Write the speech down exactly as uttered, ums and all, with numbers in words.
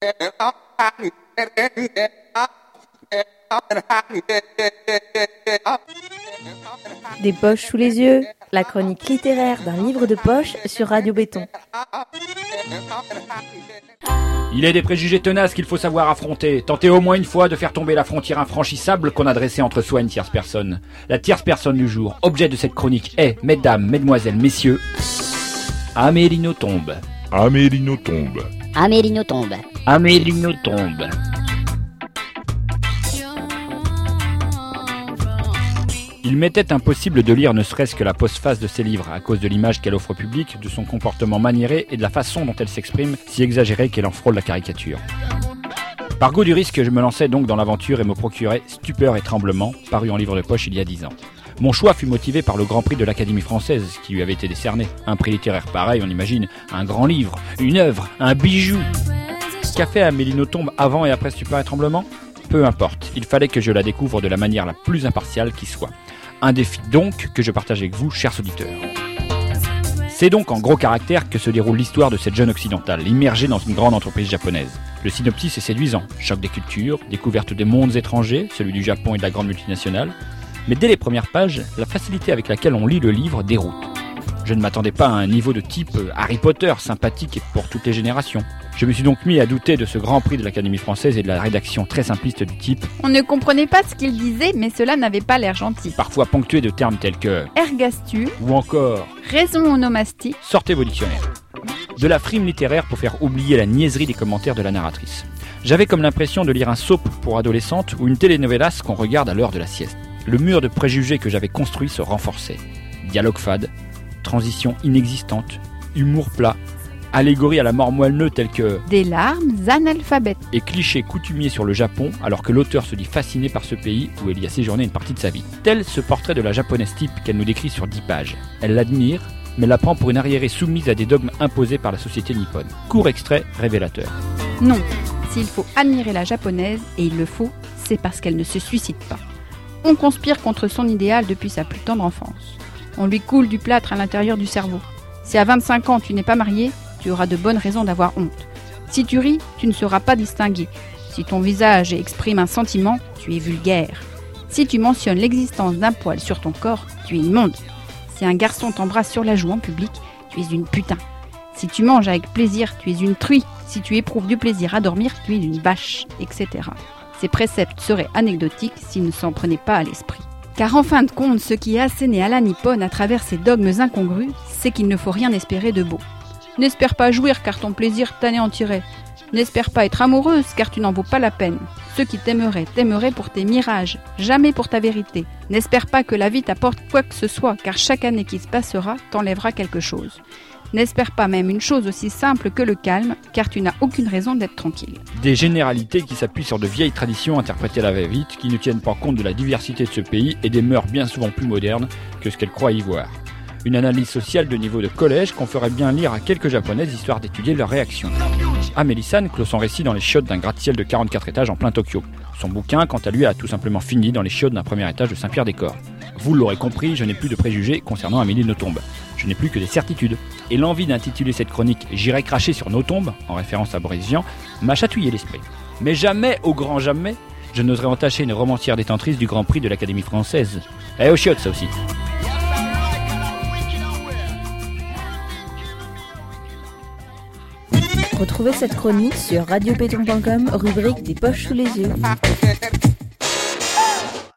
Des poches sous les yeux, la chronique littéraire d'un livre de poche sur Radio Béton. Il est des préjugés tenaces qu'il faut savoir affronter. Tentez au moins une fois de faire tomber la frontière infranchissable qu'on a dressée entre soi et une tierce personne. La tierce personne du jour, objet de cette chronique, est, mesdames, mesdemoiselles, messieurs, Amélie Nothomb. Amélie Nothomb. Amélie Nothomb. Amélie Nothomb. Il m'était impossible de lire ne serait-ce que la postface de ses livres, à cause de l'image qu'elle offre au public, de son comportement maniéré et de la façon dont elle s'exprime, si exagérée qu'elle en frôle la caricature. Par goût du risque, je me lançais donc dans l'aventure et me procurais Stupeur et Tremblement, paru en livre de poche il y a dix ans. Mon choix fut motivé par le Grand Prix de l'Académie française, qui lui avait été décerné. Un prix littéraire pareil, on imagine, un grand livre, une œuvre, un bijou. Qu'a fait Amélie Nothomb avant et après Stupeur et Tremblement ? Peu importe, il fallait que je la découvre de la manière la plus impartiale qui soit. Un défi donc que je partage avec vous, chers auditeurs. C'est donc en gros caractère que se déroule l'histoire de cette jeune occidentale, immergée dans une grande entreprise japonaise. Le synopsis est séduisant, choc des cultures, découverte des mondes étrangers, celui du Japon et de la grande multinationale. Mais dès les premières pages, la facilité avec laquelle on lit le livre déroute. Je ne m'attendais pas à un niveau de type Harry Potter, sympathique et pour toutes les générations. Je me suis donc mis à douter de ce Grand Prix de l'Académie française et de la rédaction très simpliste du type. On ne comprenait pas ce qu'il disait, mais cela n'avait pas l'air gentil. Parfois ponctué de termes tels que ergastu ou encore raison onomastique. Sortez vos dictionnaires. De la frime littéraire pour faire oublier la niaiserie des commentaires de la narratrice. J'avais comme l'impression de lire un soap pour adolescentes ou une telenovelas qu'on regarde à l'heure de la sieste. Le mur de préjugés que j'avais construit se renforçait. Dialogue fade, transition inexistante, humour plat, allégorie à la mort moelleux telle que des larmes analphabètes et clichés coutumiers sur le Japon alors que l'auteur se dit fasciné par ce pays où elle y a séjourné une partie de sa vie. Tel ce portrait de la japonaise type qu'elle nous décrit sur dix pages. Elle l'admire, mais la prend pour une arriérée soumise à des dogmes imposés par la société nippone. Court extrait révélateur. Non, s'il faut admirer la japonaise, et il le faut, c'est parce qu'elle ne se suicide pas. On conspire contre son idéal depuis sa plus tendre enfance. On lui coule du plâtre à l'intérieur du cerveau. Si à vingt-cinq ans tu n'es pas marié, tu auras de bonnes raisons d'avoir honte. Si tu ris, tu ne seras pas distingué. Si ton visage exprime un sentiment, tu es vulgaire. Si tu mentionnes l'existence d'un poil sur ton corps, tu es immonde. Si un garçon t'embrasse sur la joue en public, tu es une putain. Si tu manges avec plaisir, tu es une truie. Si tu éprouves du plaisir à dormir, tu es une vache, et cetera. Ces préceptes seraient anecdotiques s'ils ne s'en prenaient pas à l'esprit. Car en fin de compte, ce qui est asséné à la nippone à travers ces dogmes incongrus, c'est qu'il ne faut rien espérer de beau. N'espère pas jouir car ton plaisir t'anéantirait. N'espère pas être amoureuse car tu n'en vaux pas la peine. Ceux qui t'aimeraient, t'aimeraient pour tes mirages, jamais pour ta vérité. N'espère pas que la vie t'apporte quoi que ce soit car chaque année qui se passera t'enlèvera quelque chose. N'espère pas même une chose aussi simple que le calme, car tu n'as aucune raison d'être tranquille. Des généralités qui s'appuient sur de vieilles traditions interprétées à la va-vite, qui ne tiennent pas compte de la diversité de ce pays et des mœurs bien souvent plus modernes que ce qu'elles croient y voir. Une analyse sociale de niveau de collège qu'on ferait bien lire à quelques japonaises histoire d'étudier leurs réactions. Amélie-san clôt son récit dans les chiottes d'un gratte-ciel de quarante-quatre étages en plein Tokyo. Son bouquin, quant à lui, a tout simplement fini dans les chiottes d'un premier étage de Saint-Pierre-des-Corps. Vous l'aurez compris, je n'ai plus de préjugés concernant Amélie Nothomb. Je n'ai plus que des certitudes. Et l'envie d'intituler cette chronique « J'irai cracher sur Nothomb » en référence à Boris Vian m'a chatouillé l'esprit. Mais jamais, au grand jamais, je n'oserais entacher une romancière détentrice du Grand Prix de l'Académie française. Eh, aux chiottes, ça aussi. Retrouvez cette chronique sur radio béton point com, rubrique des poches sous les yeux.